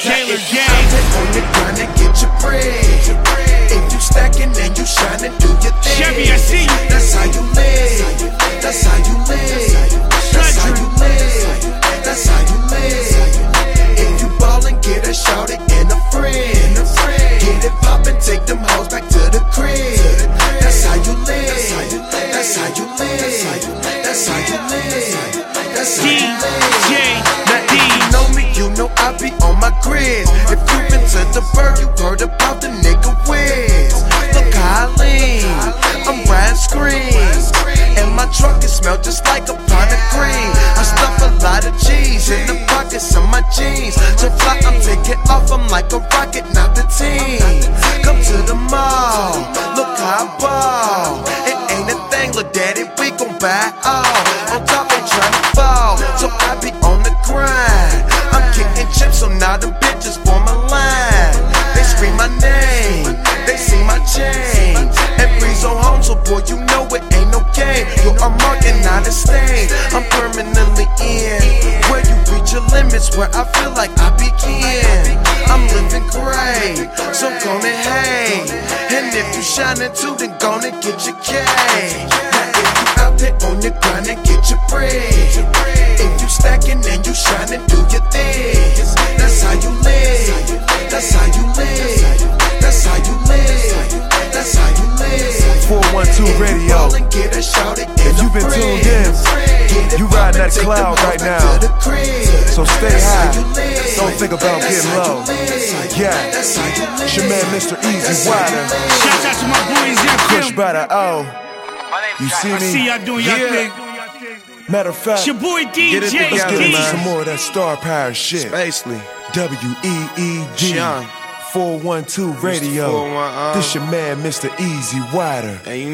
Taylor if you Gang. out there on the grind and get your bread, if you stacking and you shining, do your thing. Chevy, I see you. That's how you live. That's how you live. That's how you live. That's how you live. If you ballin', get a shawty and a friend. Get it poppin', take them hoes back to the crib. That's how you live. That's how you live. That's how you live. That's how you live. Now if you know me, you know I be on my grid. If you been to the bird, you heard about the nigga Wiz. Look how I lean, I'm riding screens, and my truck it smell just like a pot of green. I stuff a lot of cheese in the pockets of my jeans. So fly, I'm taking off, I'm like a rocket, not the team. Come to the mall, look how I ball. It ain't a thing, look daddy, we gon' buy all. On top, they tryna fall, so I be on the grind. I'm kicking chips, so now them bitches form a line. They scream my name, they see my chain. And breeze on home, so boy, you know it ain't no game. Yo, I'm marking out a stain, I'm permanently in. Where you reach your limits, where I feel like I begin. I'm living great, so gonna hate. And if you shining too, then gonna get your K. Now if you out there on your grind and get your bread, if you stacking and you shining, do your thing. That's how you live. That's how you live. That's how you live. That's how you live. 412 Radio. If you've been tuned in, you riding that cloud right now. So stay high. Don't think about getting low. Yeah, it's your man Mr. Easy Wider. Shout out to my boys in Push by the O. You see I see me? y'all doing y'all thing. Matter of fact, It's your boy Get it DJ. let's get together, into man. some more of that star power shit. Spacely. WEED Sean. 412 Radio. 411. This your man Mr. Easy Wider. And you